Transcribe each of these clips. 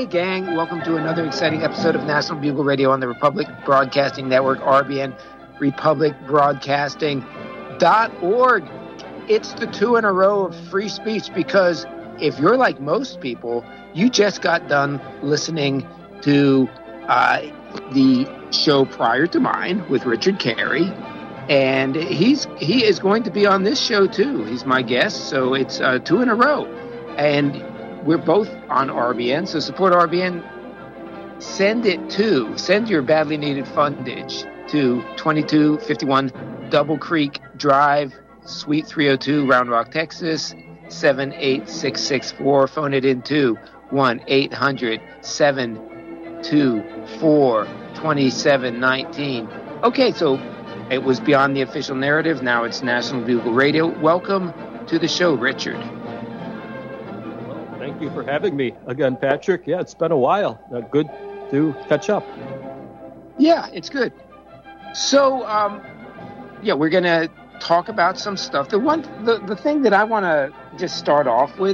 gang. Welcome to another exciting episode of National Bugle Radio on the Republic Broadcasting Network, RBN, republicbroadcasting.org. It's the 2 in a row of free speech because if you're like most people, you just got done listening to the show prior to mine with Richard Carey, and he is going to be on this show too. He's my guest, so it's 2 in a row. And we're both on RBN, so support RBN. Send your badly needed fundage to 2251 Double Creek Drive, Suite 302, Round Rock, Texas, 78664. Phone it in to 1-800-724-2719. Okay, so it was beyond the official narrative. Now it's National Bugle Radio. Welcome to the show, Richard. Thank you for having me again, Patrick. Yeah, it's been a while. Good to catch up. Yeah, it's good. So, we're going to talk about some stuff. The thing that I want to just start off with,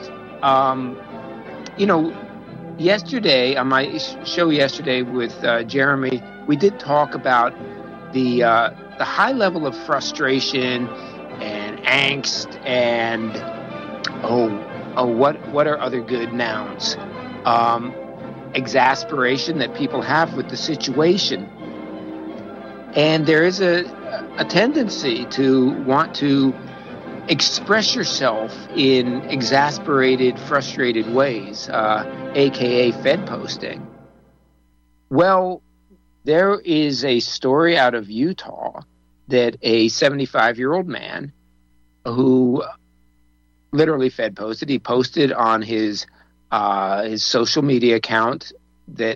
yesterday, on my show yesterday with Jeremy, we did talk about the high level of frustration and angst and, what are other good nouns? Exasperation that people have with the situation. And there is a tendency to want to express yourself in exasperated, frustrated ways, aka Fed posting. Well, there is a story out of Utah that a 75-year-old man who literally Fed posted. He posted on his social media account that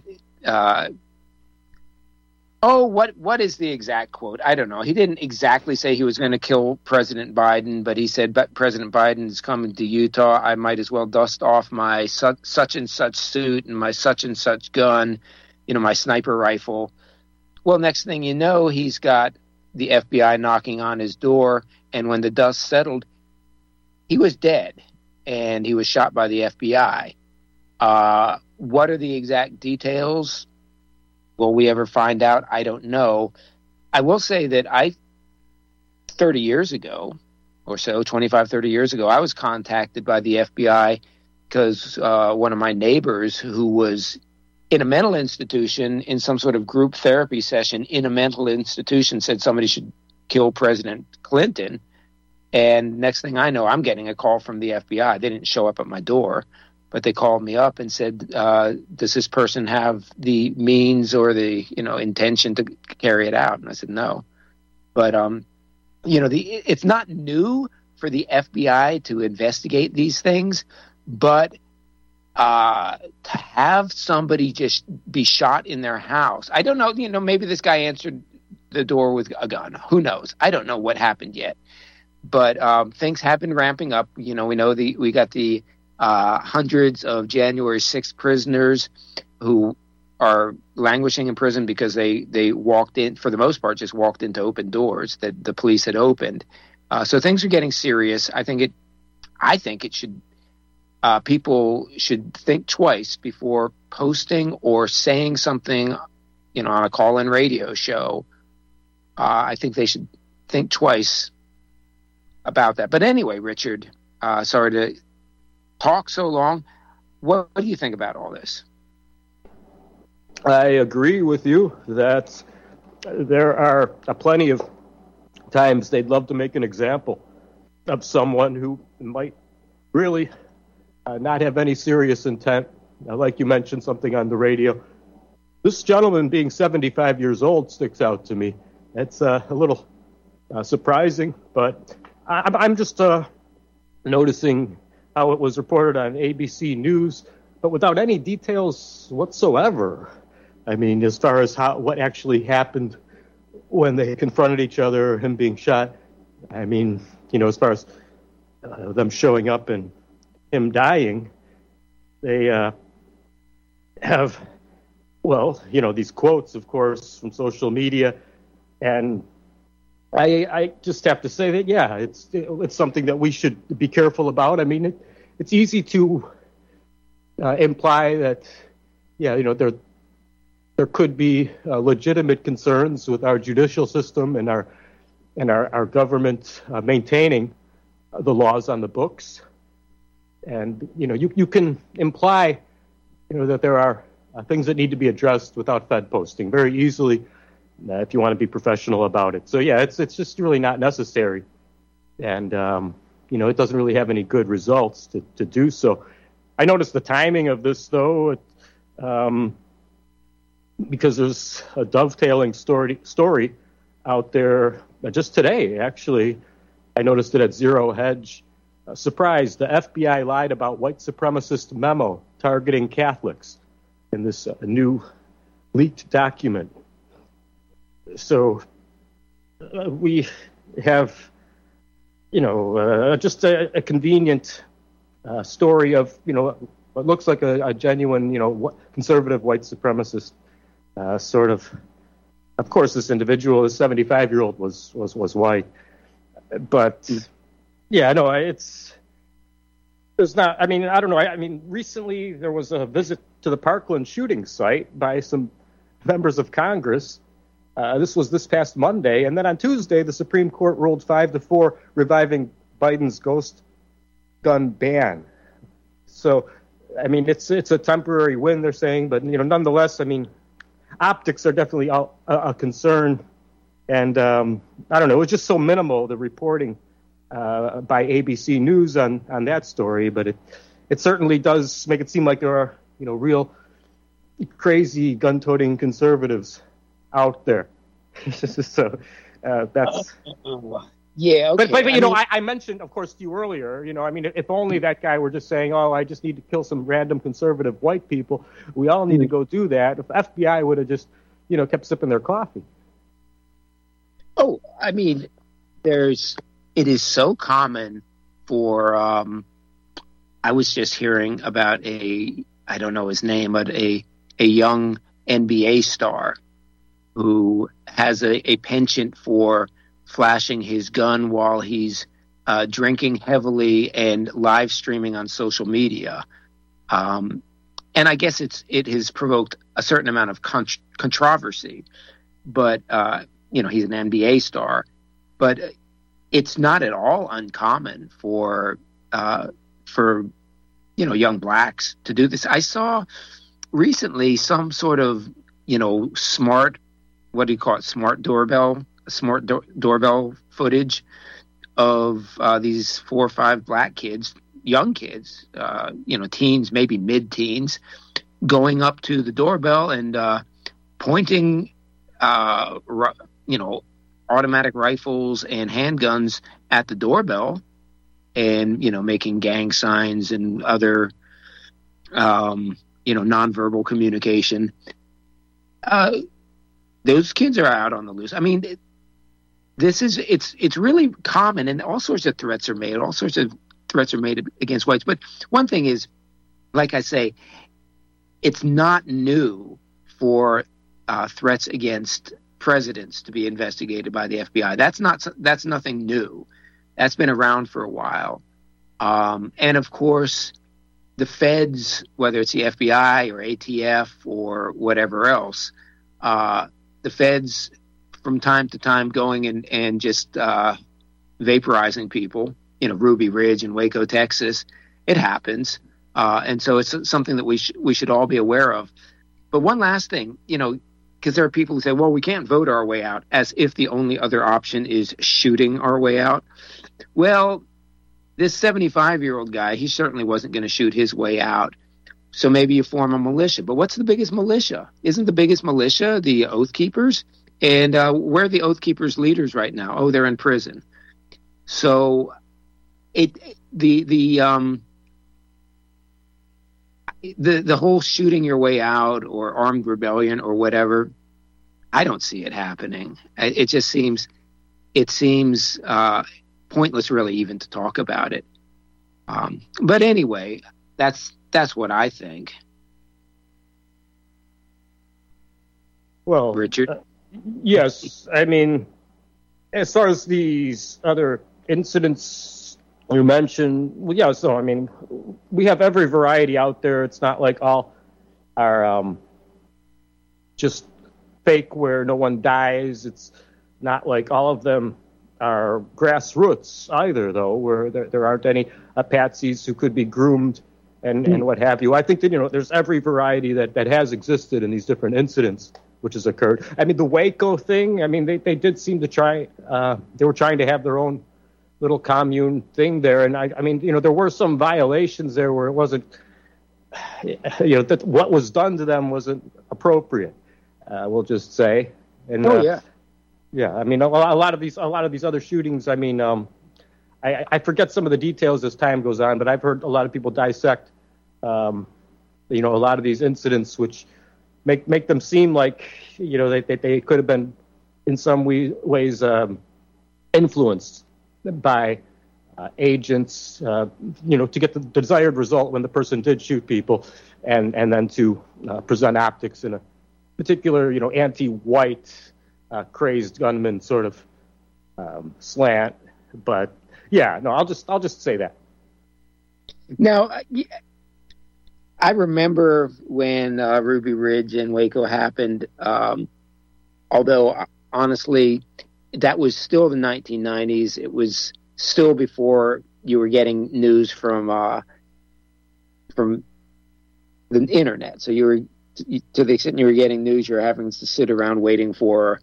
what is the exact quote? I don't know. He didn't exactly say he was going to kill President Biden, but he said, "But President Biden is coming to Utah. I might as well dust off my such and such suit and my such and such gun, my sniper rifle." Well, next thing you know, he's got the FBI knocking on his door, and when the dust settled, he was dead, and he was shot by the FBI. What are the exact details? Will we ever find out? I don't know. I will say that 30 years ago or so, 25, 30 years ago, I was contacted by the FBI because one of my neighbors who was in a mental institution in some sort of group therapy session in a mental institution said somebody should kill President Clinton. And next thing I know, I'm getting a call from the FBI. They didn't show up at my door, but they called me up and said, does this person have the means or the, intention to carry it out? And I said, no. But, it's not new for the FBI to investigate these things, but to have somebody just be shot in their house, I don't know, maybe this guy answered the door with a gun. Who knows? I don't know what happened yet. But things have been ramping up. We know we got the hundreds of January 6th prisoners who are languishing in prison because they walked in, for the most part, just walked into open doors that the police had opened. So things are getting serious. I think it should. People should think twice before posting or saying something, on a call-in radio show. I think they should think twice about that. But anyway, Richard, sorry to talk so long. What do you think about all this? I agree with you that there are plenty of times they'd love to make an example of someone who might really not have any serious intent. Like you mentioned something on the radio. This gentleman being 75 years old sticks out to me. It's a little surprising, but I'm just noticing how it was reported on ABC News, but without any details whatsoever. I mean, as far as what actually happened when they confronted each other, him being shot. I mean, as far as them showing up and him dying, they have, these quotes, of course, from social media, and I just have to say that, yeah, it's something that we should be careful about. I mean, it's easy to imply that there could be legitimate concerns with our judicial system and our government maintaining the laws on the books. And, you can imply, that there are things that need to be addressed without Fed posting very easily if you want to be professional about it. So, yeah, it's just really not necessary. And, it doesn't really have any good results to do so. I noticed the timing of this, though, because there's a dovetailing story out there just today, actually. I noticed it at Zero Hedge. Surprise, the FBI lied about white supremacist memo targeting Catholics in this new leaked document. So we have, just a convenient story of, what looks like a genuine, conservative white supremacist sort of. Of course, this individual, this 75-year-old, was white, but yeah, no, there's not. I mean, I don't know. Recently there was a visit to the Parkland shooting site by some members of Congress. This was this past Monday, and then on Tuesday, the Supreme Court ruled 5-4, reviving Biden's ghost gun ban. So, it's a temporary win, they're saying, but nonetheless, optics are definitely a concern, and I don't know. It was just so minimal, the reporting by ABC News on that story, but it certainly does make it seem like there are real crazy gun-toting conservatives out there. So that's yeah. Okay. But I mentioned, of course, to you earlier. If only that guy were just saying, "Oh, I just need to kill some random conservative white people." We all need to go do that. If the FBI would have just kept sipping their coffee. Oh, it is so common for. I was just hearing about I don't know his name, but a young NBA star who has a penchant for flashing his gun while he's drinking heavily and live streaming on social media. And I guess it has provoked a certain amount of controversy. But, he's an NBA star. But it's not at all uncommon for young blacks to do this. I saw recently some sort of, smart, what do you call it, smart doorbell footage of these 4 or 5 black kids, young kids, teens, maybe mid-teens, going up to the doorbell and pointing, automatic rifles and handguns at the doorbell and, making gang signs and other, nonverbal communication. Those kids are out on the loose. It's really common, and all sorts of threats are made. All sorts of threats are made against whites. But one thing is, like I say, it's not new for threats against presidents to be investigated by the FBI. That's nothing new. That's been around for a while. And of course, the feds, whether it's the FBI or ATF or whatever else, the feds from time to time going and just vaporizing people, Ruby Ridge and Waco, Texas. It happens. And so it's something that we should all be aware of. But one last thing, because there are people who say, well, we can't vote our way out, as if the only other option is shooting our way out. Well, this 75-year-old guy, he certainly wasn't going to shoot his way out. So maybe you form a militia. But what's the biggest militia? Isn't the biggest militia the Oath Keepers? And where are the Oath Keepers leaders right now? Oh, they're in prison. So the whole shooting your way out or armed rebellion or whatever, I don't see it happening. It seems pointless, really, even to talk about it. But anyway, that's what I think. Well, Richard. Yes, as far as these other incidents you mentioned, we have every variety out there. It's not like all are just fake where no one dies. It's not like all of them are grassroots either, though, where there aren't any patsies who could be groomed and what have you. I think that, there's every variety that has existed in these different incidents which has occurred. I mean, the Waco thing, I mean, they did seem to try, they were trying to have their own little commune thing there. And I mean, there were some violations there where it wasn't, that what was done to them wasn't appropriate, we'll just say. And, yeah, I mean, a lot of these other shootings. I mean, I forget some of the details as time goes on, but I've heard a lot of people dissect, a lot of these incidents, which make them seem like, they could have been in some ways influenced by agents, to get the desired result when the person did shoot people, and then to present optics in a particular, anti-white, crazed gunman sort of slant. But yeah, no, I'll just say that. Now, I remember when Ruby Ridge and Waco happened, although honestly, that was still the 1990s. It was still before you were getting news from the internet. So you were, to the extent you were getting news, you're having to sit around waiting for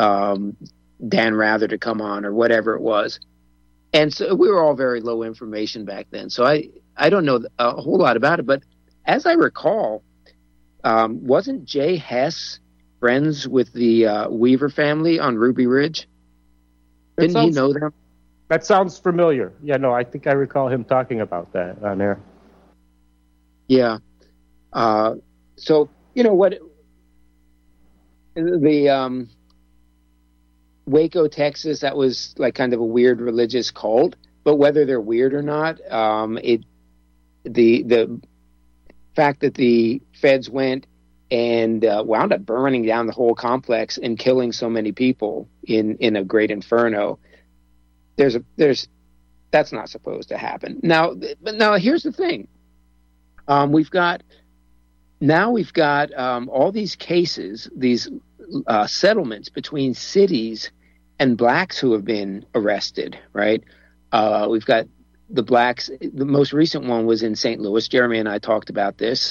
Dan Rather to come on or whatever it was. And so we were all very low information back then. So I don't know a whole lot about it, but as I recall, wasn't Jay Hess friends with the Weaver family on Ruby Ridge? Didn't he know them? That sounds familiar. Yeah, no, I think I recall him talking about that on air. Yeah. So, what the Waco, Texas, that was like kind of a weird religious cult, but whether they're weird or not, the fact that the feds went and wound up burning down the whole complex and killing so many people in a great inferno, that's not supposed to happen. Now here's the thing. We've got all these cases, these settlements between cities and blacks who have been arrested, right? We've got the blacks. The most recent one was in St. Louis. Jeremy and I talked about this,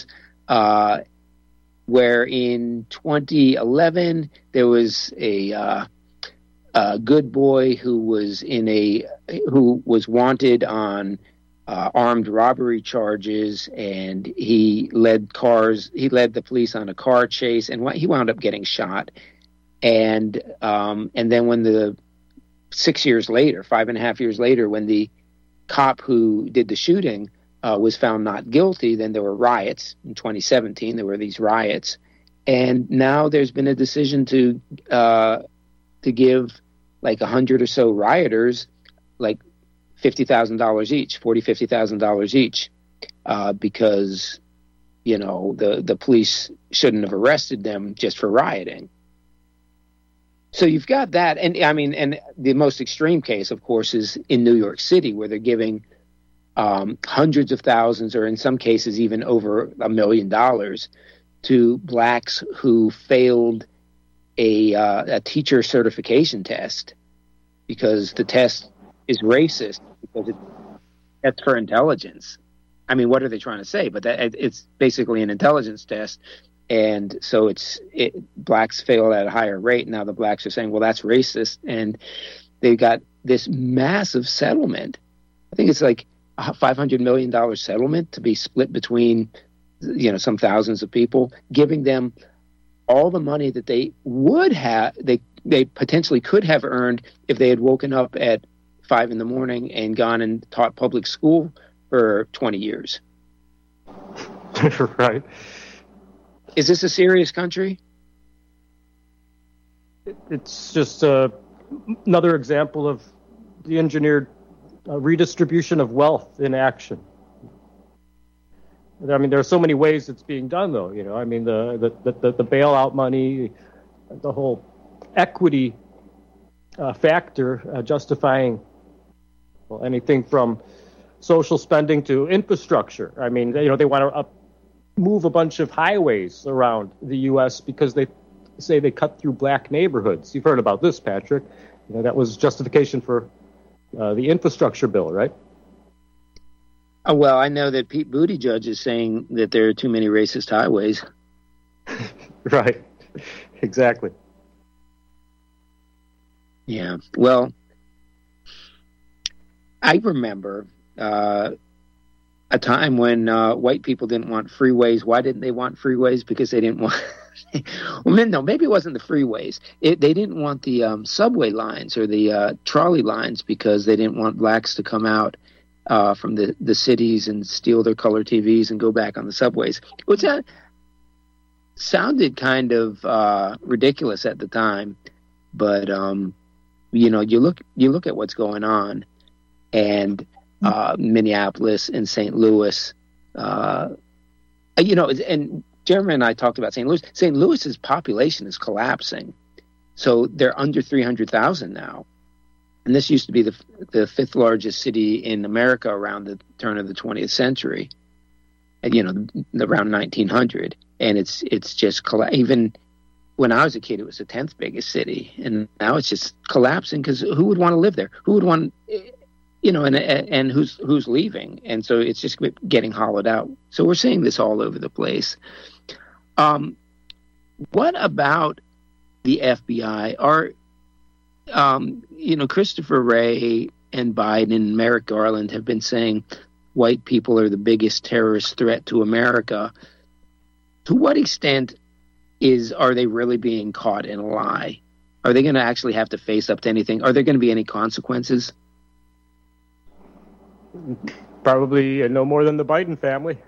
where in 2011 there was a good boy who was wanted on armed robbery charges, and he led the police on a car chase, and he wound up getting shot. And then when 5.5 years later, when the cop who did the shooting was found not guilty, then there were riots in 2017. There were these riots, and now there's been a decision to give like 100 or so rioters like $50,000 each, $50,000 each, because the police shouldn't have arrested them just for rioting. So you've got that, and the most extreme case, of course, is in New York City, where they're giving hundreds of thousands, or in some cases even over $1 million, to blacks who failed a teacher certification test, because the test is racist, because that's for intelligence. I mean, what are they trying to say? But it's basically an intelligence test. And so blacks fail at a higher rate. Now the blacks are saying, well, that's racist. And they got this massive settlement. I think it's like a $500 million settlement to be split between, some thousands of people, giving them all the money that they would have, they potentially could have earned if they had woken up at 5 a.m. and gone and taught public school for 20 years. Right. Is this a serious country? It's just another example of the engineered redistribution of wealth in action. I mean, there are so many ways it's being done, though. I mean, the bailout money, the whole equity factor justifying anything from social spending to infrastructure. I mean, they want to move a bunch of highways around the U.S. because they say they cut through black neighborhoods. You've heard about this, Patrick. That was justification for the infrastructure bill, right? Well, I know that Pete Buttigieg is saying that there are too many racist highways. Right. Exactly. Yeah. Well, I remember a time when white people didn't want freeways. Why didn't they want freeways? Because they didn't want... well, no, maybe it wasn't the freeways. They didn't want the subway lines or the trolley lines because they didn't want blacks to come out from the cities and steal their color TVs and go back on the subways, which sounded kind of ridiculous at the time. But you look at what's going on, and Minneapolis and St. Louis, and Jeremy and I talked about St. Louis. St. Louis's population is collapsing, so they're under 300,000 now. And this used to be the fifth largest city in America around the turn of the 20th century, around 1900. And it's just even when I was a kid, it was the 10th biggest city, and now it's just collapsing because who would want to live there? Who would want, and who's leaving? And so it's just getting hollowed out. So we're seeing this all over the place. What about the FBI? Christopher Wray and Biden and Merrick Garland have been saying white people are the biggest terrorist threat to America. To what extent are they really being caught in a lie? Are they going to actually have to face up to anything? Are there going to be any consequences? Probably no more than the Biden family.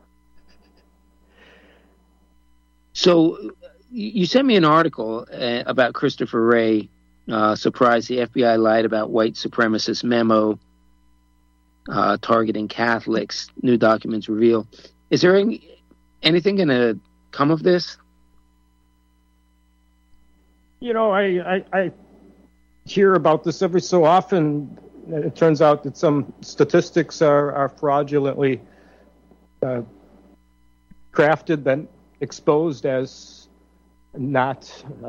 So you sent me an article about Christopher Wray. Surprised the FBI lied about white supremacist memo targeting Catholics. New documents reveal. Is there anything going to come of this? I hear about this every so often. It turns out that some statistics are fraudulently crafted, then exposed as not,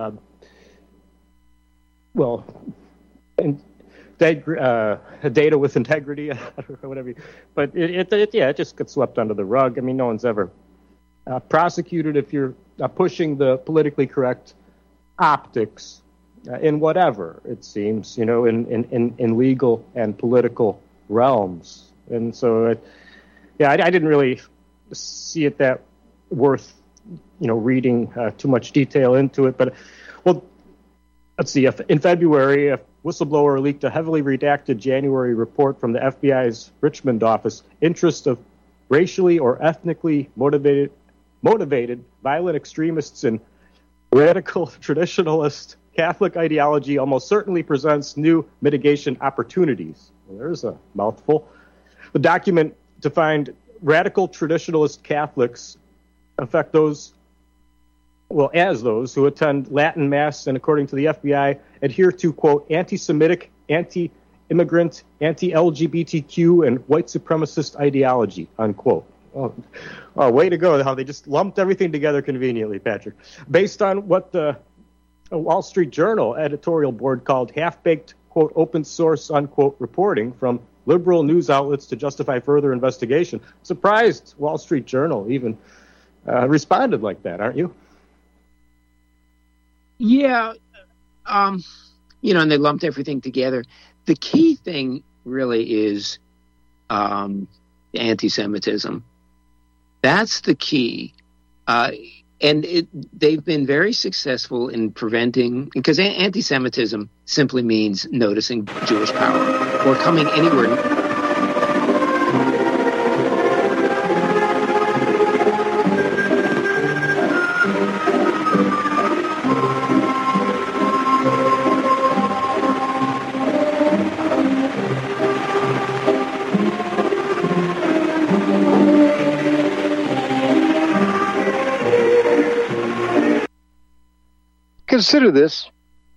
data with integrity, or whatever. But it just gets swept under the rug. I mean, no one's ever prosecuted if you're pushing the politically correct optics in whatever, it seems, in legal and political realms. And so, I didn't really see it that worth, reading too much detail into it. But, let's see. In February, a whistleblower leaked a heavily redacted January report from the FBI's Richmond office. Interest of racially or ethnically motivated violent extremists and radical traditionalist Catholic ideology almost certainly presents new mitigation opportunities. Well, there's a mouthful. The document defined radical traditionalist Catholics affect those who attend Latin Mass and, according to the FBI, adhere to, quote, anti-Semitic, anti-immigrant, anti-LGBTQ, and white supremacist ideology, unquote. Oh, way to go, how they just lumped everything together conveniently, Patrick. Based on what the Wall Street Journal editorial board called half-baked, quote, open source, unquote, reporting from liberal news outlets to justify further investigation. Surprised Wall Street Journal even responded like that, aren't you? Yeah. And they lumped everything together. The key thing really is anti-Semitism. That's the key. And they've been very successful in preventing, because anti-Semitism simply means noticing Jewish power or coming anywhere. Consider this.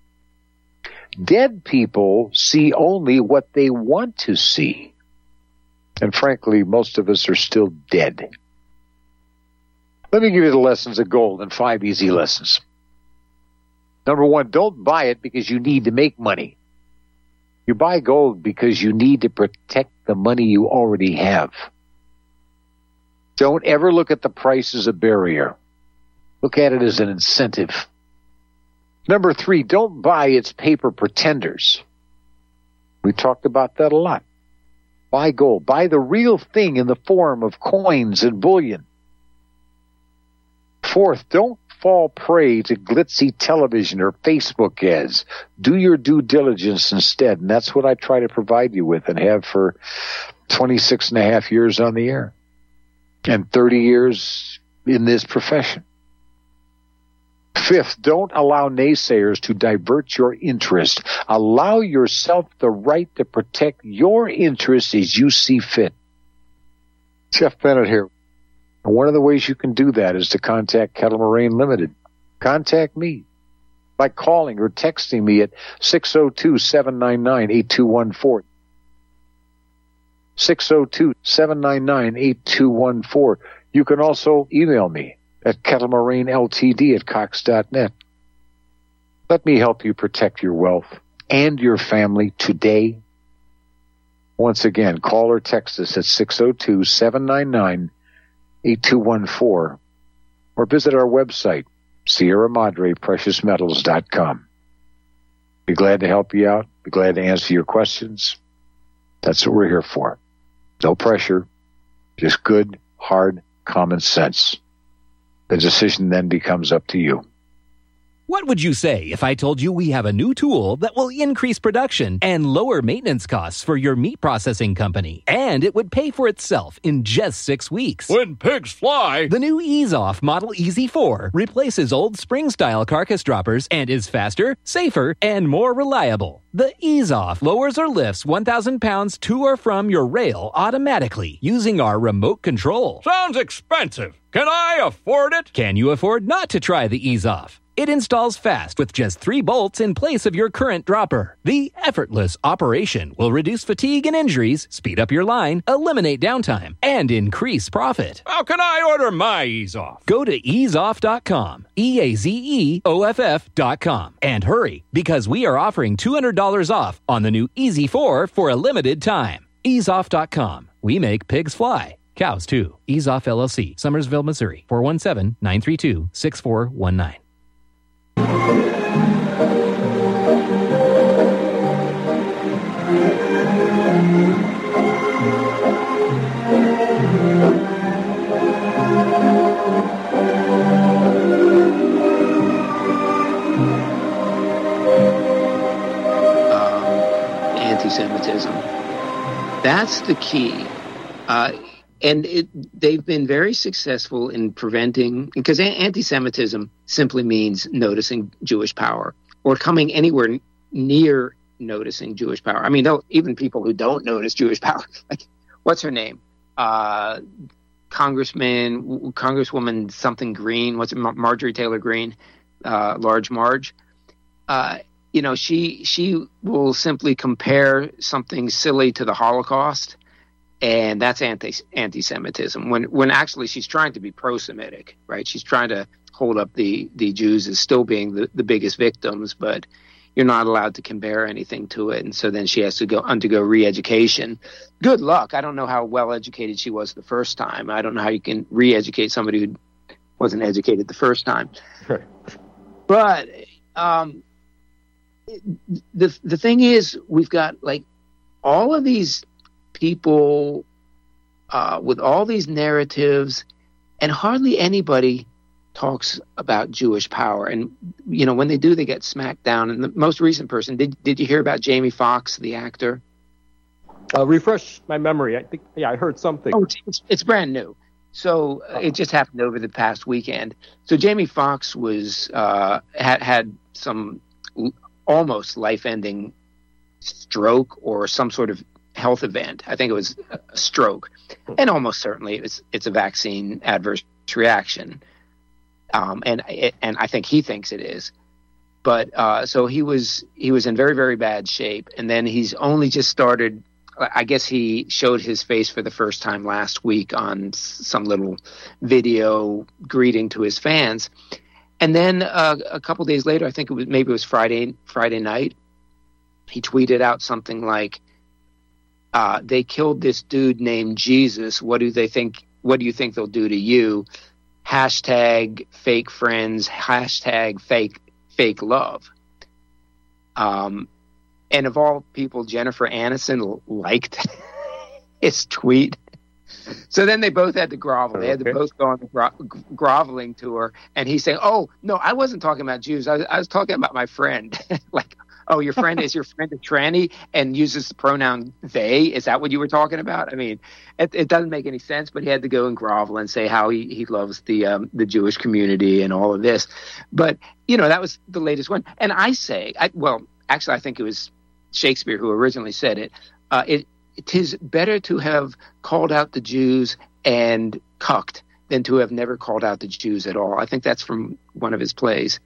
Dead people see only what they want to see. And frankly, most of us are still dead. Let me give you the lessons of gold and 5 easy lessons. Number 1, don't buy it because you need to make money. You buy gold because you need to protect the money you already have. Don't ever look at the price as a barrier. Look at it as an incentive. Number 3, don't buy its paper pretenders. We talked about that a lot. Buy gold. Buy the real thing in the form of coins and bullion. 4th, don't fall prey to glitzy television or Facebook ads. Do your due diligence instead, and that's what I try to provide you with and have for 26 and a half years on the air and 30 years in this profession. 5th, don't allow naysayers to divert your interest. Allow yourself the right to protect your interests as you see fit. Jeff Bennett here. And one of the ways you can do that is to contact Kettle Moraine Limited. Contact me by calling or texting me at 602-799-8214. 602-799-8214. You can also email me at kettlemoraineLTD@cox.net. Let me help you protect your wealth and your family today. Once again, call or text us at 602-799-8214 or visit our website, Sierra Madre Precious Metals.com. Be glad to help you out. Be glad to answer your questions. That's what we're here for. No pressure, just good, hard, common sense. The decision then becomes up to you. What would you say if I told you we have a new tool that will increase production and lower maintenance costs for your meat processing company? And it would pay for itself in just 6 weeks. When pigs fly! The new Ease Off Model Easy 4 replaces old spring-style carcass droppers and is faster, safer, and more reliable. The Ease Off lowers or lifts 1,000 pounds to or from your rail automatically using our remote control. Sounds expensive. Can I afford it? Can you afford not to try the Ease Off? It installs fast with just 3 bolts in place of your current dropper. The effortless operation will reduce fatigue and injuries, speed up your line, eliminate downtime, and increase profit. How can I order my Ease Off? Go to easeoff.com, EAZEOFF.com, and hurry, because we are offering $200 off on the new Easy 4 for a limited time. Easeoff.com. We make pigs fly. Cows, too. Ease Off LLC, Summersville, Missouri, 417-932-6419. Anti-Semitism. That's the key. And they've been very successful in preventing, because anti-Semitism simply means noticing Jewish power or coming anywhere near noticing Jewish power. I mean, even people who don't notice Jewish power, like, what's her name? Congresswoman something Green, Marjorie Taylor Greene, Large Marge. She will simply compare something silly to the Holocaust, and that's anti-Semitism. When actually she's trying to be pro-Semitic, right? She's trying to hold up the Jews as still being the biggest victims, but you're not allowed to compare anything to it, and so then she has to undergo re-education. Good luck. I don't know how well educated she was the first time. I don't know how you can re-educate somebody who wasn't educated the first time. Sure. But the thing is, we've got like all of these people with all these narratives, and hardly anybody talks about Jewish power. And when they do, they get smacked down. And the most recent person, did you hear about Jamie Foxx, the actor? Refresh my memory. I think, I heard something. Oh, it's brand new. So it just happened over the past weekend. So Jamie Foxx was had some almost life-ending stroke or some sort of health event. I think it was a stroke, and almost certainly it's a vaccine adverse reaction. And I think he thinks it is. But so he was in very, very bad shape, and then he's only just started I guess he showed his face for the first time last week on some little video greeting to his fans. And then a couple days later, I think it was Friday night, he tweeted out something like, they killed this dude named Jesus. What do you think they'll do to you? Hashtag fake friends, hashtag fake love. And of all people, Jennifer Aniston liked his tweet. So then they both had to grovel. They had to both go on the groveling tour. And he's saying, "Oh, no, I wasn't talking about Jews. I was talking about my friend." Like, "Oh, your friend is a tranny and uses the pronoun they? Is that what you were talking about?" I mean, it doesn't make any sense, but he had to go and grovel and say how he loves the Jewish community and all of this. But, that was the latest one. And I think it was Shakespeare who originally said it. It is better to have called out the Jews and cucked than to have never called out the Jews at all. I think that's from one of his plays.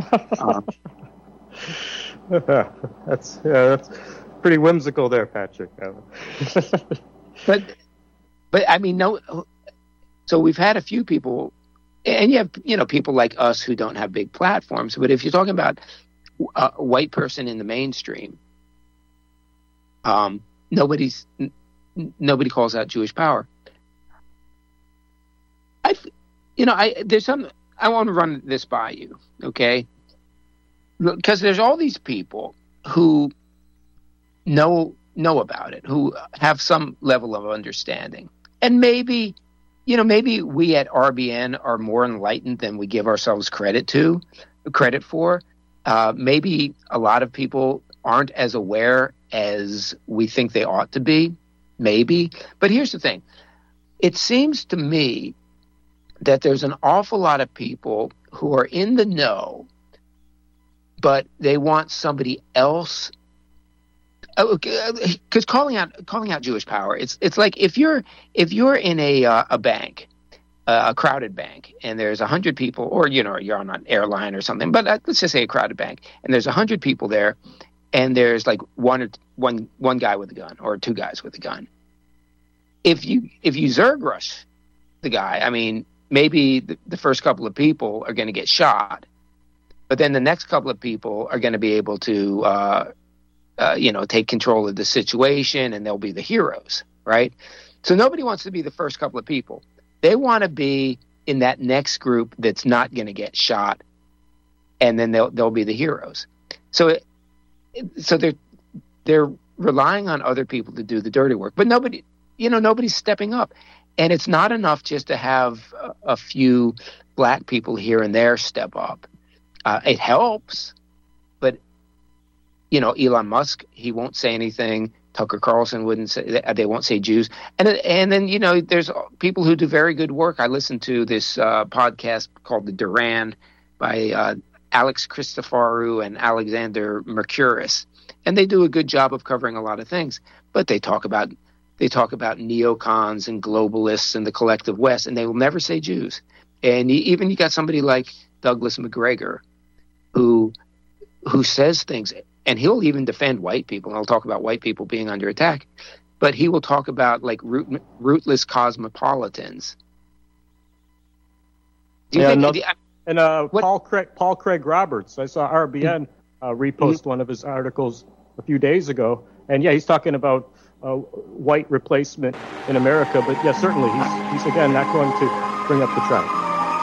That's pretty whimsical there, Patrick. but I mean, no. So we've had a few people, and you have people like us who don't have big platforms. But if you're talking about a white person in the mainstream, nobody calls out Jewish power. I want to run this by you, okay? Because there's all these people who know about it, who have some level of understanding, and maybe we at RBN are more enlightened than we give ourselves credit for. Maybe a lot of people aren't as aware as we think they ought to be, maybe. But here's the thing. It seems to me that there's an awful lot of people who are in the know, but they want somebody else. Because calling out Jewish power, it's like if you're in a bank, a crowded bank, and there's 100 people, or you're on an airline or something, but let's just say a crowded bank, and there's 100 people there, and there's like one guy with a gun or two guys with a gun. If you Zerg rush the guy, I mean, maybe the first couple of people are going to get shot, but then the next couple of people are going to be able to take control of the situation, and they'll be the heroes, right? So nobody wants to be the first couple of people. They want to be in that next group that's not going to get shot, and then they'll be the heroes. So they're relying on other people to do the dirty work, but nobody's stepping up. And it's not enough just to have a few black people here and there step up. It helps, but Elon Musk, he won't say anything. Tucker Carlson wouldn't say. They won't say Jews. And then there's people who do very good work. I listened to this podcast called The Duran by Alex Christoforou and Alexander Mercouris, and they do a good job of covering a lot of things. But they talk about neocons and globalists and the collective West, and they will never say Jews. And you got somebody like Douglas McGregor, who says things, and he'll even defend white people. And he'll talk about white people being under attack, but he will talk about like rootless cosmopolitans. Paul Craig Roberts, I saw RBN repost one of his articles a few days ago, and he's talking about white replacement in America. But certainly he's again not going to bring up the tribe.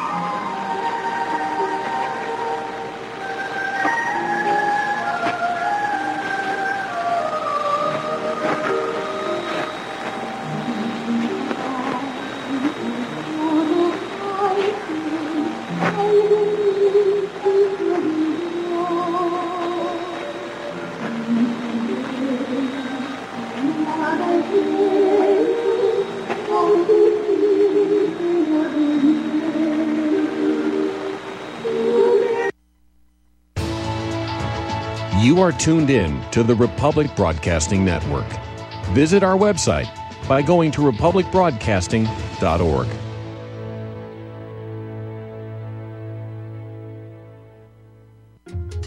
You are tuned in to the Republic Broadcasting Network. Visit our website by going to republicbroadcasting.org.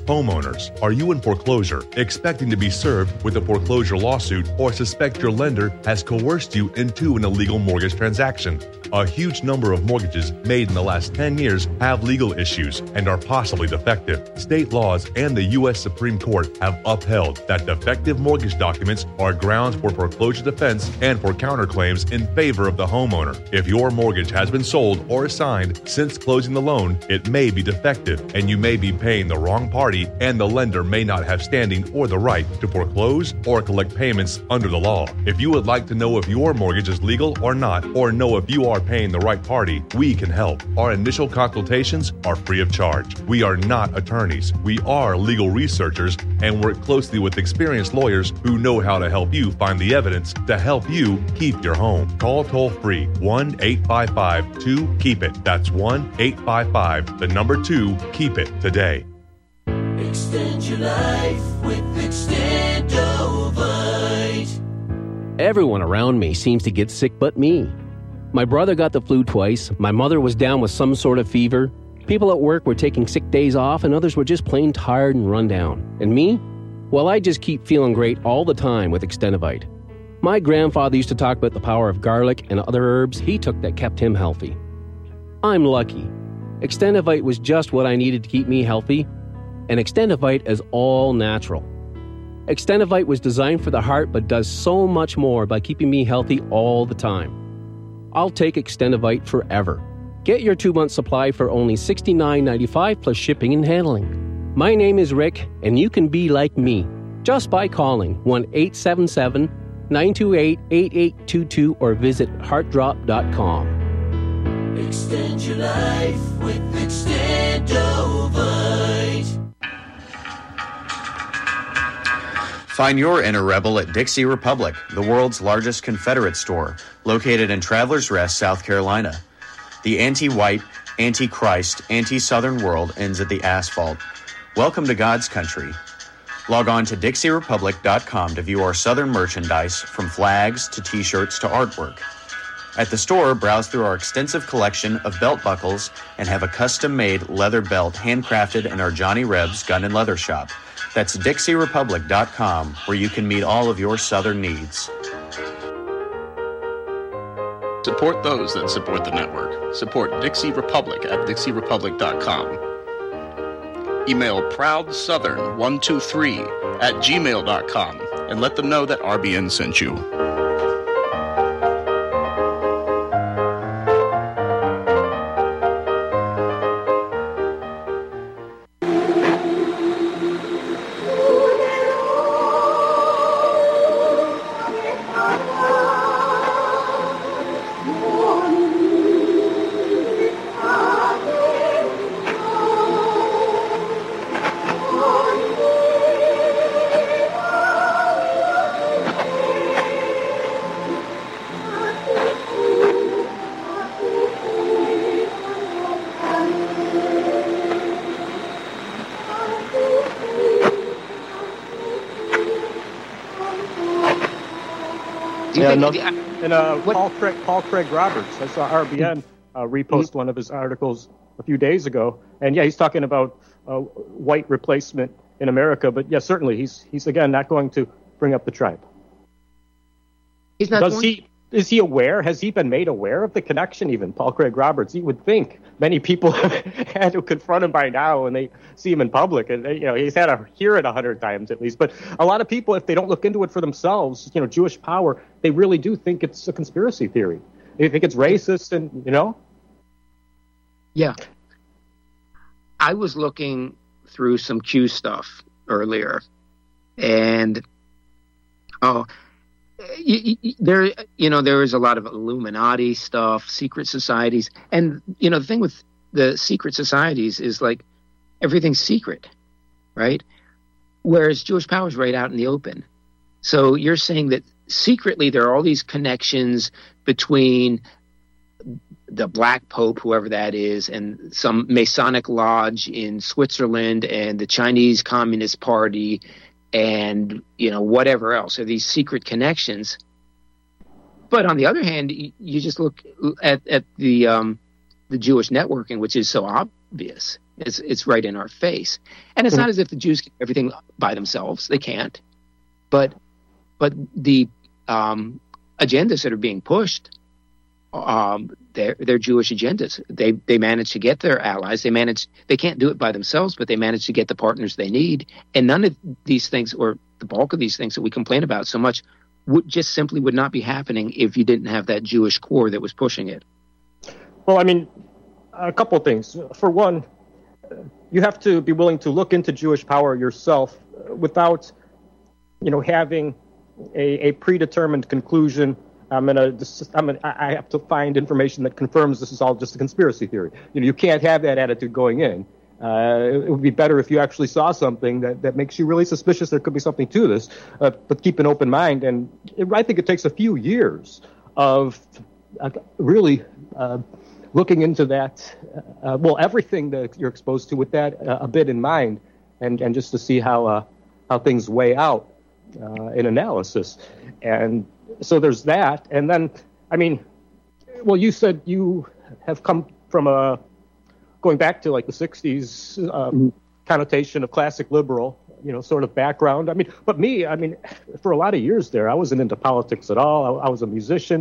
Homeowners, are you in foreclosure, expecting to be served with a foreclosure lawsuit, or suspect your lender has coerced you into an illegal mortgage transaction? A huge number of mortgages made in the last 10 years have legal issues and are possibly defective. State laws and the U.S. Supreme Court have upheld that defective mortgage documents are grounds for foreclosure defense and for counterclaims in favor of the homeowner. If your mortgage has been sold or assigned since closing the loan, it may be defective and you may be paying the wrong party, and the lender may not have standing or the right to foreclose or collect payments under the law. If you would like to know if your mortgage is legal or not, or know if you are paying the right party, we can help. Our initial consultations are free of charge. We are not attorneys. We are legal researchers and work closely with experienced lawyers who know how to help you find the evidence to help you keep your home. Call toll-free 1-855-2-KEEP-IT. That's 1-855-2-KEEP-IT today. Extend your life with Extendovite. Everyone around me seems to get sick but me. My brother got the flu twice, my mother was down with some sort of fever, people at work were taking sick days off, and others were just plain tired and run down. And me? Well, I just keep feeling great all the time with Extendovite. My grandfather used to talk about the power of garlic and other herbs he took that kept him healthy. I'm lucky. Extendovite was just what I needed to keep me healthy, and Extendovite is all natural. Extendovite was designed for the heart but does so much more by keeping me healthy all the time. I'll take Extendovite forever. Get your 2-month supply for only $69.95 plus shipping and handling. My name is Rick, and you can be like me just by calling 1-877-928-8822 or visit heartdrop.com. Extend your life with Extendovite. Find your inner rebel at Dixie Republic, the world's largest Confederate store, located in Travelers Rest, South Carolina. The anti-white, anti-Christ, anti-Southern world ends at the asphalt. Welcome to God's country. Log on to DixieRepublic.com to view our Southern merchandise, from flags to T-shirts to artwork. At the store, browse through our extensive collection of belt buckles and have a custom-made leather belt handcrafted in our Johnny Reb's Gun and Leather Shop. That's DixieRepublic.com, where you can meet all of your Southern needs. Support those that support the network. Support Dixie Republic at DixieRepublic.com. Email ProudSouthern123@gmail.com and let them know that RBN sent you. Paul Craig Roberts, I saw RBN repost one of his articles a few days ago, and he's talking about white replacement in America. But certainly he's again not going to bring up the tribe. He's not. Is he aware? Has he been made aware of the connection? Even Paul Craig Roberts, you would think many people had to confront him by now when they see him in public, and he's had to hear it 100 times at least. But a lot of people, if they don't look into it for themselves, Jewish power, they really do think it's a conspiracy theory. They think it's racist, and Yeah, I was looking through some Q stuff earlier, and there is a lot of Illuminati stuff, secret societies, and the thing with the secret societies is like everything's secret, right? Whereas Jewish power is right out in the open. So you're saying that secretly there are all these connections between the Black Pope, whoever that is, and some Masonic lodge in Switzerland and the Chinese Communist Party and whatever else are these secret connections. But on the other hand, you just look at the Jewish networking, which is so obvious. It's right in our face. And it's not as if the Jews can do everything by themselves. They can't. But the agendas that are being pushed, they're Jewish agendas. They manage to get their allies. They can't do it by themselves, but they manage to get the partners they need. And none of these things, or the bulk of these things that we complain about so much, would not be happening if you didn't have that Jewish core that was pushing it. Well, I mean, a couple of things. For one, you have to be willing to look into Jewish power yourself without, having a predetermined conclusion. I have to find information that confirms this is all just a conspiracy theory. You can't have that attitude going in. It would be better if you actually saw something that makes you really suspicious there could be something to this, but keep an open mind. And I think it takes a few years of really looking into that, everything that you're exposed to with that a bit in mind, and just to see how things weigh out in analysis. And so there's that. And then, you said you have come from going back to like the 60s connotation of classic liberal, sort of background. But me, for a lot of years there, I wasn't into politics at all. I was a musician,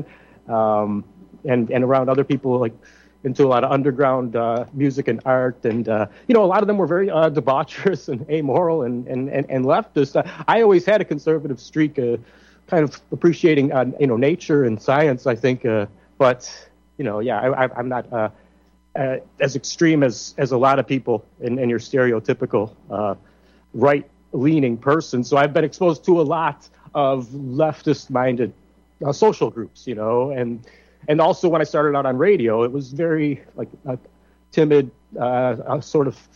and around other people, like into a lot of underground music and art. And, a lot of them were very debaucherous and amoral and leftist. I always had a conservative streak, kind of appreciating, nature and science, I think. But, I'm not as extreme as a lot of people in your stereotypical right-leaning person. So I've been exposed to a lot of leftist-minded social groups, and also when I started out on radio, it was very like timid, sort of,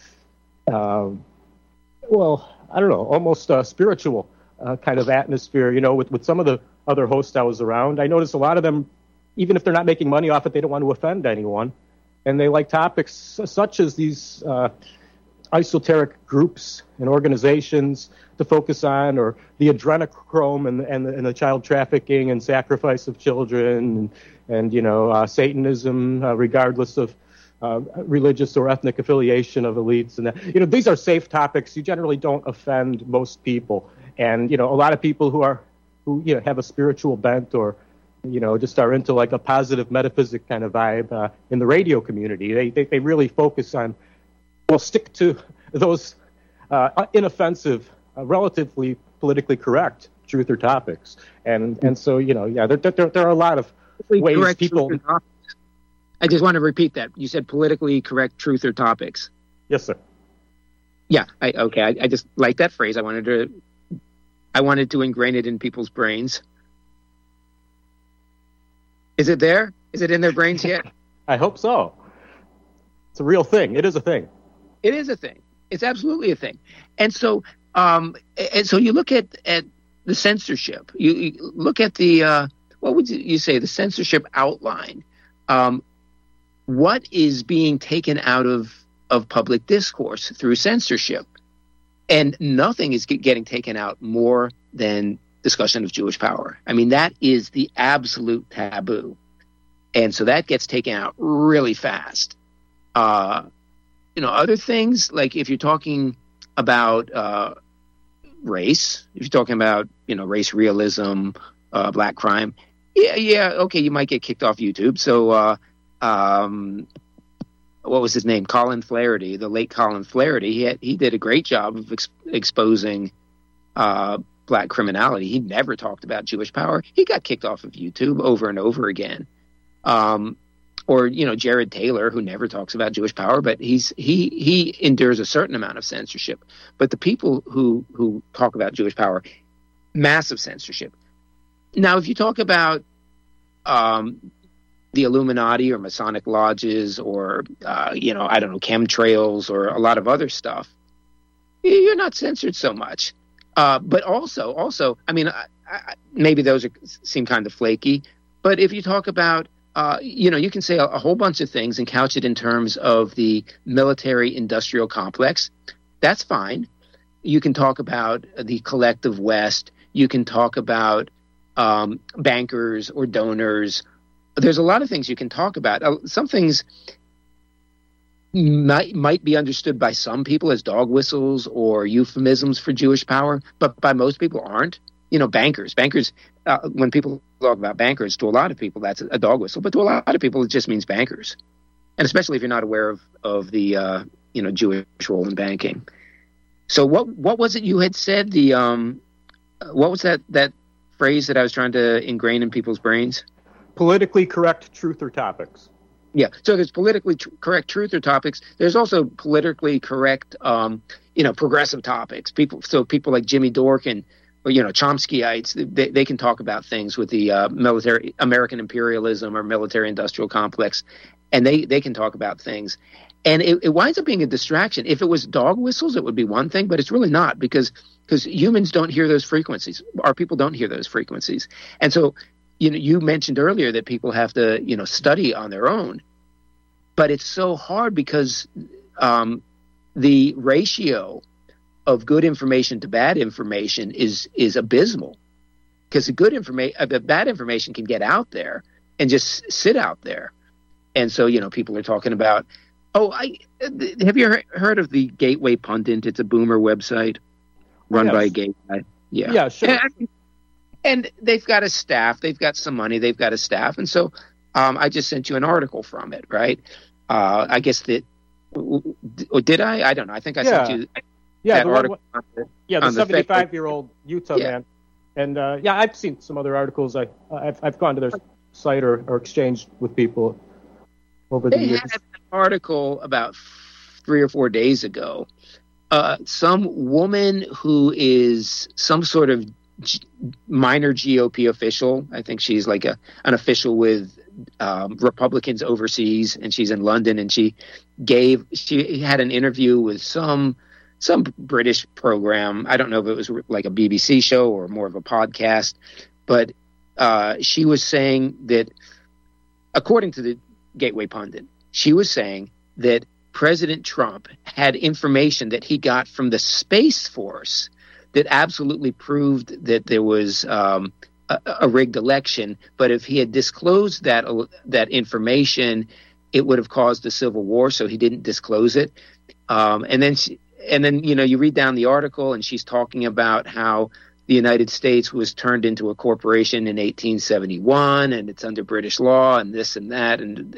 almost spiritual kind of atmosphere, with some of the other hosts I was around. I noticed a lot of them, even if they're not making money off it, they don't want to offend anyone. And they like topics such as these esoteric groups and organizations to focus on, or the adrenochrome and the child trafficking and sacrifice of children, and Satanism, regardless of religious or ethnic affiliation of elites. And that, these are safe topics. You generally don't offend most people. And, a lot of people who have a spiritual bent, or just are into like a positive metaphysic kind of vibe in the radio community. They really focus on, stick to those inoffensive, relatively politically correct truth or topics. And so, there are a lot of ways correct people... I just want to repeat that. You said politically correct truth or topics. Yes, sir. Yeah, I just like that phrase. I wanted to ingrain it in people's brains. Is it there? Is it in their brains yet? I hope so. It's a real thing. It is a thing. It is a thing. It's absolutely a thing. And so you look at the censorship. You look at the what would you say, the censorship outline. What is being taken out of public discourse through censorship? And nothing is getting taken out more than discussion of Jewish power. That is the absolute taboo. And so that gets taken out really fast. Other things, like if you're talking about race, if you're talking about, race realism, black crime, okay, you might get kicked off YouTube. So, what was his name? Colin Flaherty, the late Colin Flaherty. He did a great job of exposing black criminality. He never talked about Jewish power. He got kicked off of YouTube over and over again. Or Jared Taylor, who never talks about Jewish power, but he endures a certain amount of censorship. But the people who talk about Jewish power, massive censorship. Now, if you talk about the Illuminati or Masonic lodges, or chemtrails, or a lot of other stuff, you're not censored so much. But also, maybe those seem kind of flaky. But if you talk about, you can say a whole bunch of things and couch it in terms of the military-industrial complex. That's fine. You can talk about the collective West. You can talk about bankers or donors. There's a lot of things you can talk about. Some things might be understood by some people as dog whistles or euphemisms for Jewish power, but by most people aren't. Bankers, when people talk about bankers, to a lot of people that's a dog whistle, but to a lot of people it just means bankers. And especially if you're not aware of the Jewish role in banking. So what was it you had said? What was that phrase that I was trying to ingrain in people's brains? Politically correct truth or topics. Yeah. So there's politically correct truth or topics. There's also politically correct, progressive topics. People like Jimmy Dworkin or Chomskyites, they can talk about things with the military American imperialism or military industrial complex, and they can talk about things. And it winds up being a distraction. If it was dog whistles, it would be one thing, but it's really not because humans don't hear those frequencies. Our people don't hear those frequencies. And so, you mentioned earlier that people have to, study on their own. But it's so hard because the ratio of good information to bad information is abysmal. Because the bad information can get out there and just sit out there. And so, people are talking about, have you heard of the Gateway Pundit? It's a boomer website run by a gay guy. Yeah. Yeah, sure. And they've got a staff. They've got some money. They've got a staff. And so I just sent you an article from it, right? I guess that – did I? I don't know. I think I sent you that article. The 75-year-old Utah man. And, I've seen some other articles. I've gone to their site or exchanged with people over the years. They had an article about 3 or 4 days ago. Some woman who is some sort of minor GOP official. I think she's like an official with Republicans overseas, and she's in London. And she had an interview with some British program. I don't know if it was like a BBC show or more of a podcast, but she was saying that, according to the Gateway Pundit, she was saying that President Trump had information that he got from the Space Force that absolutely proved that there was a rigged election. But if he had disclosed that information, it would have caused a civil war. So he didn't disclose it. And then you read down the article, and she's talking about how the United States was turned into a corporation in 1871, and it's under British law, and this and that, and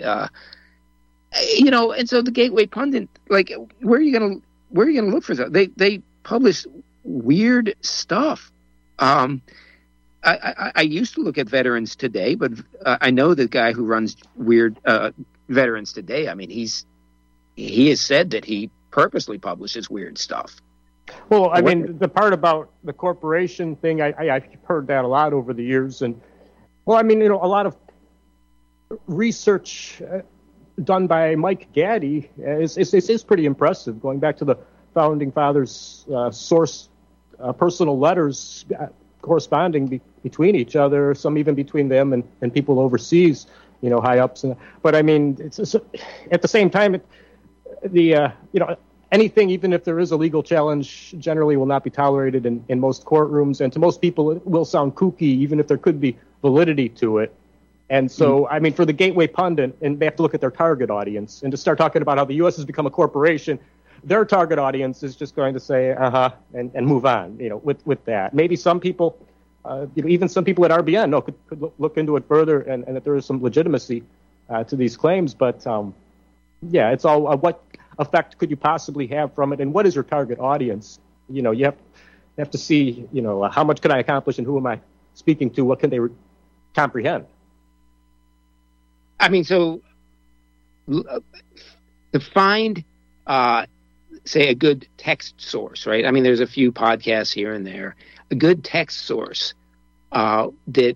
and so the Gateway Pundit, like, where are you gonna look for that? They publish weird stuff. I used to look at Veterans Today, but I know the guy who runs Veterans Today. I mean, he has said that he purposely publishes weird stuff. Well, I mean, the part about the corporation thing, I've heard that a lot over the years. And, well, I mean, a lot of research done by Mike Gaddy is pretty impressive, going back to the Founding Fathers' source personal letters corresponding between each other, some even between them and people overseas, high ups. But, I mean, it's at the same time, anything, even if there is a legal challenge, generally will not be tolerated in most courtrooms. And to most people, it will sound kooky, even if there could be validity to it. And so, I mean, for the Gateway Pundit, and they have to look at their target audience, and to start talking about how the U.S. has become a corporation, their target audience is just going to say, and move on, with that. Maybe some people, even some people at RBN, could look into it further, and that there is some legitimacy to these claims. But, it's all what effect could you possibly have from it, and what is your target audience? You have to see, how much can I accomplish, and who am I speaking to? What can they comprehend? I mean, so to find, say, a good text source, right? I mean, there's a few podcasts here and there. A good text source that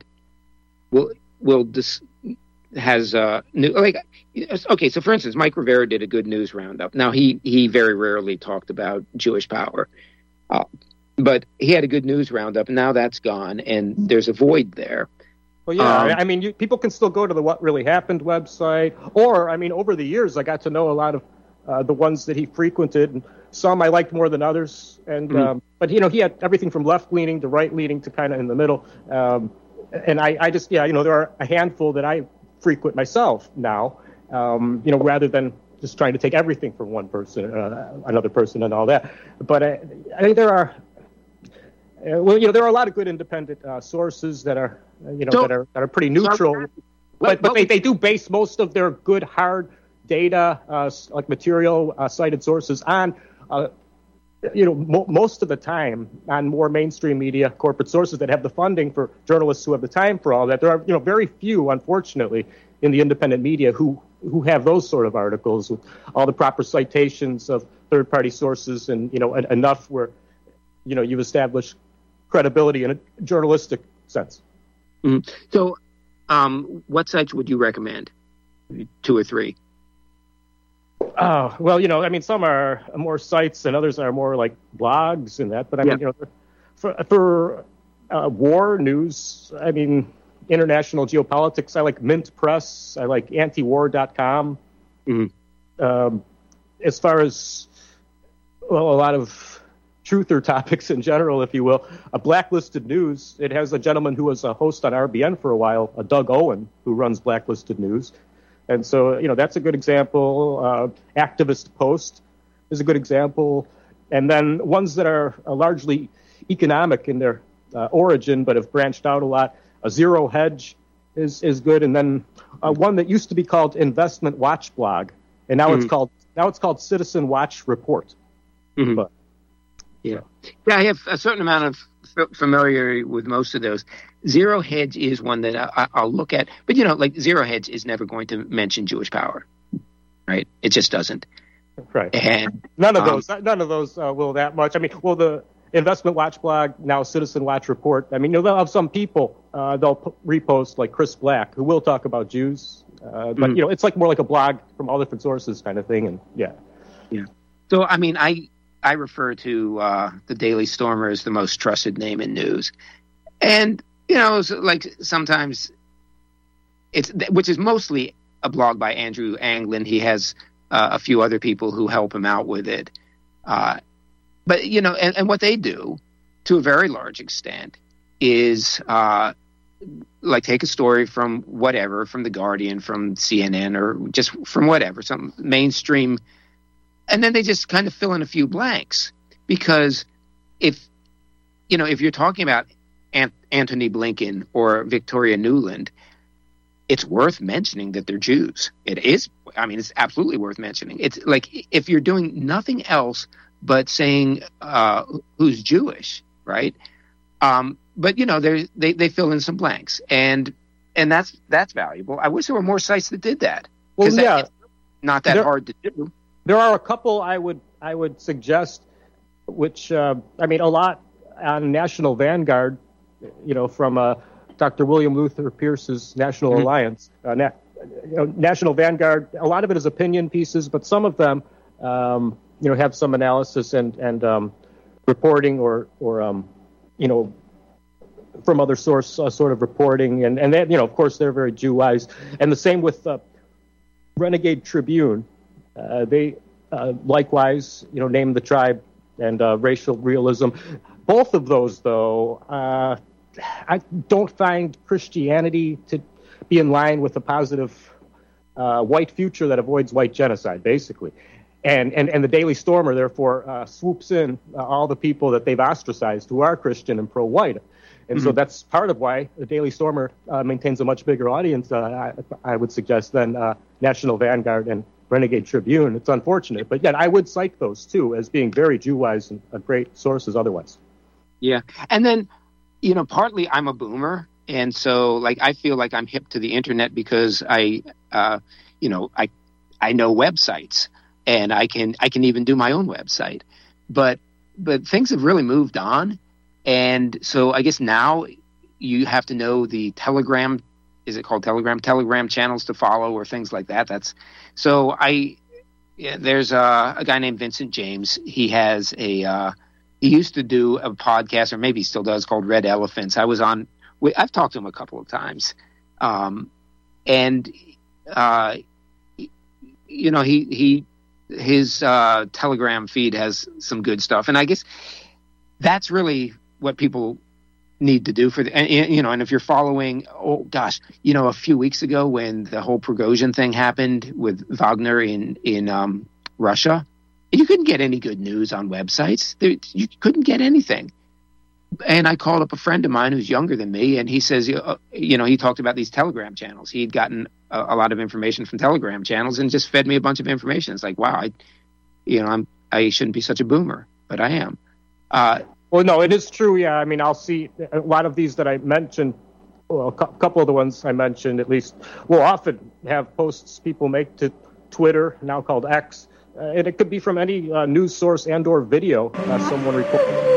has okay. So, for instance, Mike Rivera did a good news roundup. Now, he very rarely talked about Jewish power, but he had a good news roundup, and now that's gone, and there's a void there. Well, yeah, I mean, people can still go to the What Really Happened website, or, I mean, over the years, I got to know a lot of the ones that he frequented, and some I liked more than others. And but he had everything from left-leaning to right-leaning to kind of in the middle. And I just, there are a handful that I frequent myself now, rather than just trying to take everything from one person, another person, and all that. But I think there are, there are a lot of good independent sources that are, that are pretty neutral. But they do base most of their good hard data, like material cited sources on, most of the time on more mainstream media, corporate sources that have the funding for journalists who have the time for all that. There are, very few, unfortunately, in the independent media who have those sort of articles with all the proper citations of third-party sources and, enough where, you've established credibility in a journalistic sense. Mm-hmm. So, what sites would you recommend? 2 or 3? Well, some are more sites and others are more like blogs and that. But for war news, international geopolitics, I like Mint Press. I like antiwar.com. Mm-hmm. As far as, a lot of truther topics in general, if you will, Blacklisted News. It has a gentleman who was a host on RBN for a while, Doug Owen, who runs Blacklisted News. And so, that's a good example. Activist Post is a good example. And then ones that are largely economic in their origin, but have branched out a lot. Zero Hedge is good. And then one that used to be called Investment Watch Blog, and now it's called Citizen Watch Report. Mm-hmm. But, yeah, I have a certain amount of familiarity with most of those. Zero Hedge is one that I'll look at, but Zero Hedge is never going to mention Jewish power, right? It just doesn't. Right. And none of those will that much. The Investment Watch Blog, now Citizen Watch Report. They'll have some people they'll repost like Chris Black, who will talk about Jews, but it's like more like a blog from all different sources kind of thing, and yeah. So I refer to the Daily Stormer as the most trusted name in news, and sometimes which is mostly a blog by Andrew Anglin. He has a few other people who help him out with it. But, and what they do to a very large extent is take a story from whatever, from The Guardian, from CNN, or just from whatever, some mainstream, and then they just kind of fill in a few blanks. Because if you're talking about Antony Blinken or Victoria Nuland, it's worth mentioning that they're Jews. It is. It's absolutely worth mentioning. It's like if you're doing nothing else but saying who's Jewish, right? But they fill in some blanks, and that's valuable. I wish there were more sites that did that. Well, it's not that hard to do. There are a couple I would suggest, which a lot on National Vanguard. From Dr. William Luther Pierce's National Alliance. National Vanguard, a lot of it is opinion pieces, but some of them, have some analysis and reporting or from other source sort of reporting. And that, of course, they're very Jew-wise. And the same with Renegade Tribune. They likewise, name the tribe and racial realism. Both of those, though, I don't find Christianity to be in line with a positive white future that avoids white genocide, basically. And the Daily Stormer, therefore, swoops in all the people that they've ostracized who are Christian and pro-white. And so that's part of why the Daily Stormer maintains a much bigger audience, I would suggest, than National Vanguard and Renegade Tribune. It's unfortunate. But yet I would cite those, too, as being very Jew-wise and great sources otherwise. Yeah. And then, partly I'm a boomer. And so, I feel like I'm hip to the internet because I know websites, and I can even do my own website. But things have really moved on. And so I guess now you have to know the Telegram. Is it called Telegram? Telegram channels to follow or things like that. There's a guy named Vincent James. He has he used to do a podcast, or maybe he still does, called Red Elephants. I've talked to him a couple of times. His Telegram feed has some good stuff. And I guess that's really what people need to do for the, and if you're following, a few weeks ago when the whole Prigozhin thing happened with Wagner in Russia, you couldn't get any good news on websites. You couldn't get anything. And I called up a friend of mine who's younger than me, and he says, he talked about these Telegram channels. He'd gotten a lot of information from Telegram channels and just fed me a bunch of information. It's like, wow, I shouldn't be such a boomer, but I am. Well, no, it is true. Yeah, I mean, I'll see a lot of these that I mentioned. Well, a couple of the ones I mentioned, at least, will often have posts people make to Twitter, now called X, and it could be from any news source and/or video someone reported.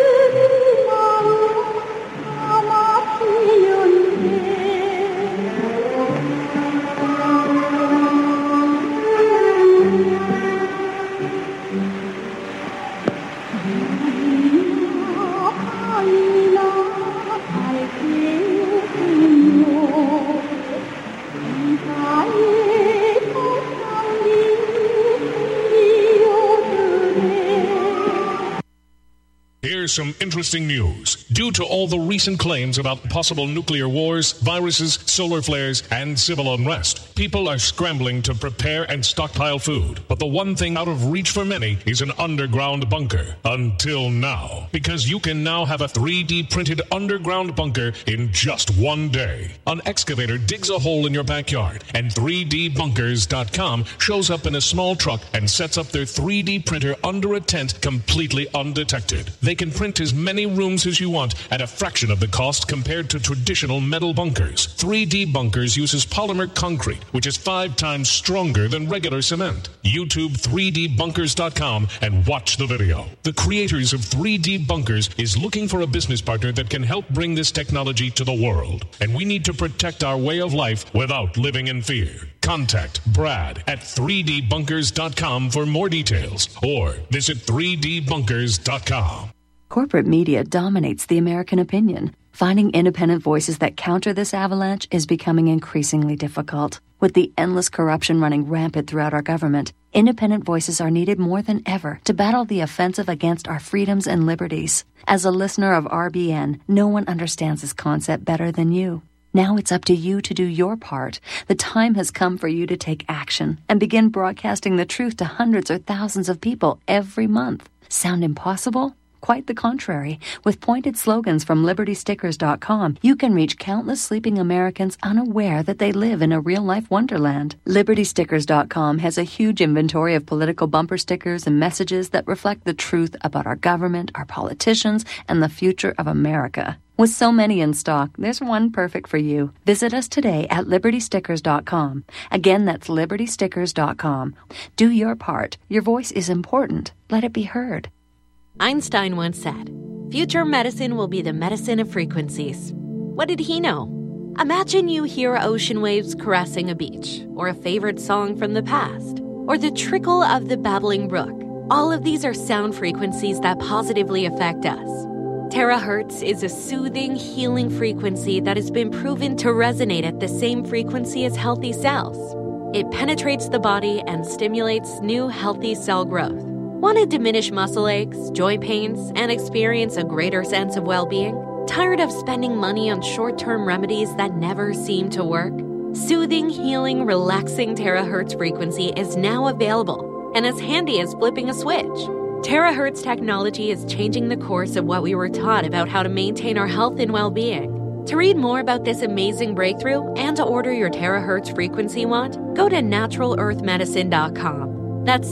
Here's some interesting news. Due to all the recent claims about possible nuclear wars, viruses, solar flares, and civil unrest, people are scrambling to prepare and stockpile food. But the one thing out of reach for many is an underground bunker. Until now. Because you can now have a 3D printed underground bunker in just one day. An excavator digs a hole in your backyard, and 3dbunkers.com shows up in a small truck and sets up their 3D printer under a tent completely undetected. They can print as many rooms as you want at a fraction of the cost compared to traditional metal bunkers. 3D Bunkers uses polymer concrete, which is 5 times stronger than regular cement. YouTube 3dbunkers.com and watch the video. The creators of 3D Bunkers is looking for a business partner that can help bring this technology to the world. And we need to protect our way of life without living in fear. Contact Brad at 3dbunkers.com for more details or visit 3dbunkers.com. Corporate media dominates the American opinion. Finding independent voices that counter this avalanche is becoming increasingly difficult. With the endless corruption running rampant throughout our government, independent voices are needed more than ever to battle the offensive against our freedoms and liberties. As a listener of RBN, no one understands this concept better than you. Now it's up to you to do your part. The time has come for you to take action and begin broadcasting the truth to hundreds or thousands of people every month. Sound impossible? Quite the contrary. With pointed slogans from LibertyStickers.com, you can reach countless sleeping Americans unaware that they live in a real-life wonderland. LibertyStickers.com has a huge inventory of political bumper stickers and messages that reflect the truth about our government, our politicians, and the future of America. With so many in stock, there's one perfect for you. Visit us today at LibertyStickers.com. Again, that's LibertyStickers.com. Do your part. Your voice is important. Let it be heard. Einstein once said, "Future medicine will be the medicine of frequencies." What did he know? Imagine you hear ocean waves caressing a beach, or a favorite song from the past, or the trickle of the babbling brook. All of these are sound frequencies that positively affect us. Terahertz is a soothing, healing frequency that has been proven to resonate at the same frequency as healthy cells. It penetrates the body and stimulates new healthy cell growth. Want to diminish muscle aches, joint pains, and experience a greater sense of well-being? Tired of spending money on short-term remedies that never seem to work? Soothing, healing, relaxing terahertz frequency is now available and as handy as flipping a switch. Terahertz technology is changing the course of what we were taught about how to maintain our health and well-being. To read more about this amazing breakthrough and to order your terahertz frequency wand, go to NaturalEarthMedicine.com. That's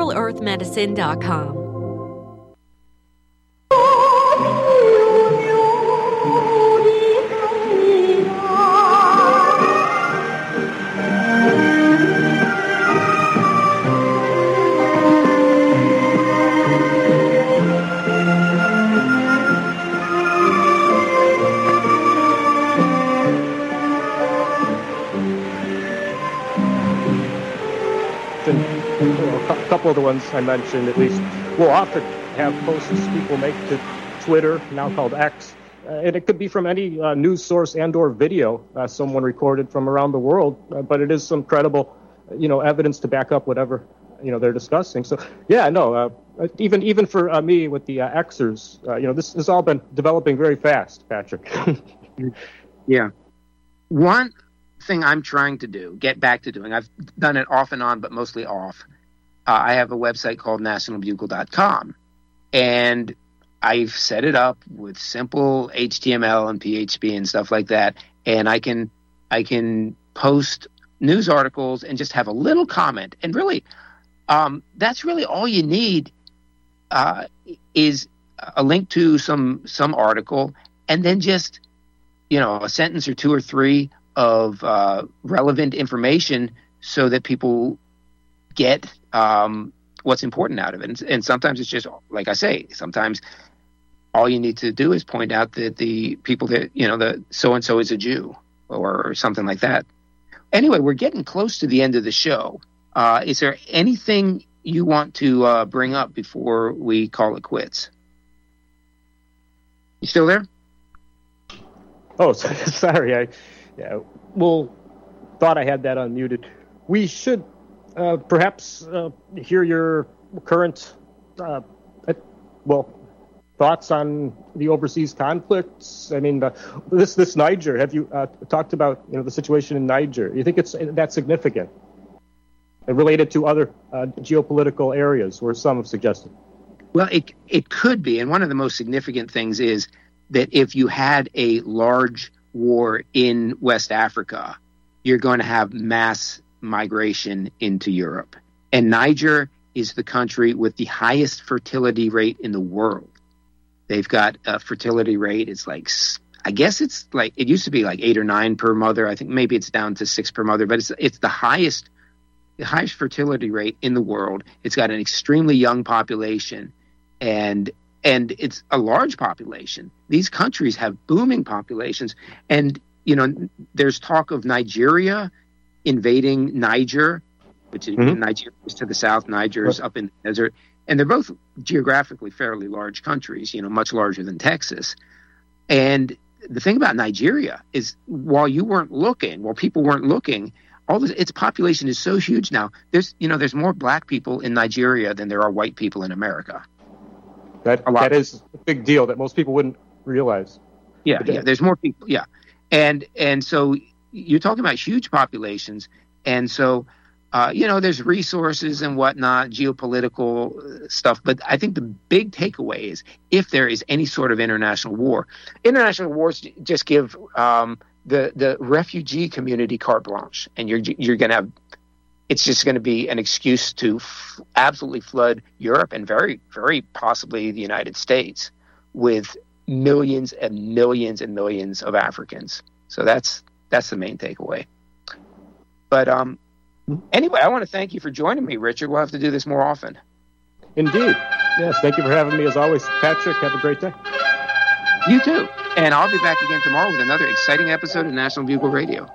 NaturalEarthMedicine.com. A couple of the ones I mentioned, at least, will often have posts people make to Twitter, now called X, and it could be from any news source and/or video someone recorded from around the world, but it is some credible, evidence to back up whatever they're discussing. So, yeah, no, even for me with the Xers, this has all been developing very fast, Patrick. Yeah. One thing I'm trying to do, get back to doing, I've done it off and on, but mostly off. I have a website called nationalbugle.com, and I've set it up with simple HTML and PHP and stuff like that, and I can post news articles and just have a little comment. And really, that's really all you need is a link to some article, and then just a sentence or two or three of relevant information so that people get what's important out of it. And sometimes it's just, like I say, sometimes all you need to do is point out that the people that, the so-and-so is a Jew or something like that. Anyway, we're getting close to the end of the show. Is there anything you want to bring up before we call it quits? You still there? Oh, sorry. Thought I had that unmuted. We should perhaps hear your current, thoughts on the overseas conflicts. I mean, this Niger. Have you talked about the situation in Niger? You think it's that significant, related to other geopolitical areas, where some have suggested? Well, it could be, and one of the most significant things is that if you had a large war in West Africa, you're going to have mass migration into Europe. And Niger is the country with the highest fertility rate in the world. They've got a fertility rate, it's like, I guess it's like, it used to be like 8 or 9 per mother. I think maybe it's down to 6 per mother, but it's the highest fertility rate in the world. It's got an extremely young population, and it's a large population. These countries have booming populations, and there's talk of Nigeria invading Niger, which is Nigeria is to the south, Niger is up in the desert, and they're both geographically fairly large countries, much larger than Texas. And the thing about Nigeria is, while people weren't looking, its population is so huge now. There's more black people in Nigeria than there are white people in America. That is a big deal that most people wouldn't realize. Yeah, there's more people. Yeah, and so you're talking about huge populations, and so there's resources and whatnot, geopolitical stuff. But I think the big takeaway is, if there is any sort of international wars just give the refugee community carte blanche, and you're going to have. It's just going to be an excuse to absolutely flood Europe and very, very possibly the United States with millions and millions and millions of Africans. So that's the main takeaway. But anyway, I want to thank you for joining me, Richard. We'll have to do this more often. Indeed. Yes, thank you for having me as always, Patrick. Have a great day. You too. And I'll be back again tomorrow with another exciting episode of National Bugle Radio.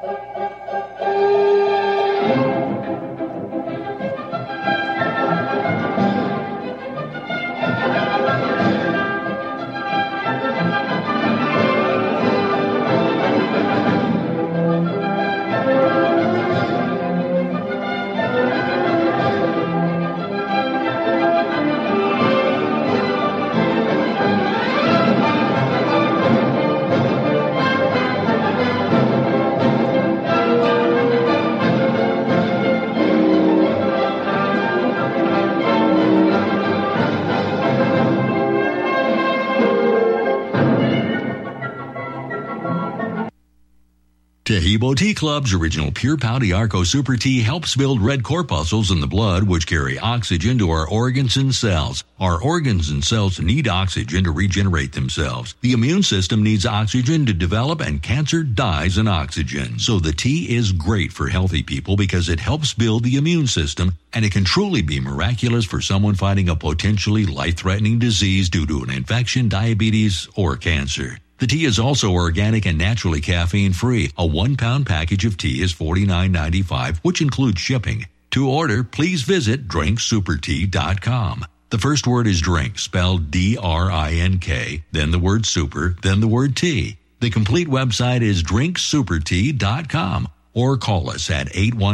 Taheebo Tea Club's original Pure Pouty Arco Super Tea helps build red corpuscles in the blood, which carry oxygen to our organs and cells. Our organs and cells need oxygen to regenerate themselves. The immune system needs oxygen to develop, and cancer dies in oxygen. So the tea is great for healthy people because it helps build the immune system, and it can truly be miraculous for someone fighting a potentially life-threatening disease due to an infection, diabetes, or cancer. The tea is also organic and naturally caffeine-free. A 1-pound package of tea is $49.95, which includes shipping. To order, please visit drinksupertea.com. The first word is drink, spelled D-R-I-N-K, then the word super, then the word tea. The complete website is drinksupertea.com. or call us at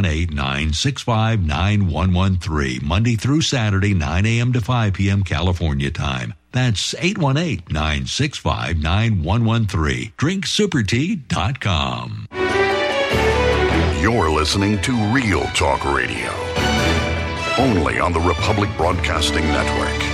818-965-9113, Monday through Saturday, 9 a.m. to 5 p.m. California time. That's 818-965-9113. DrinkSuperTea.com. You're listening to Real Talk Radio, only on the Republic Broadcasting Network.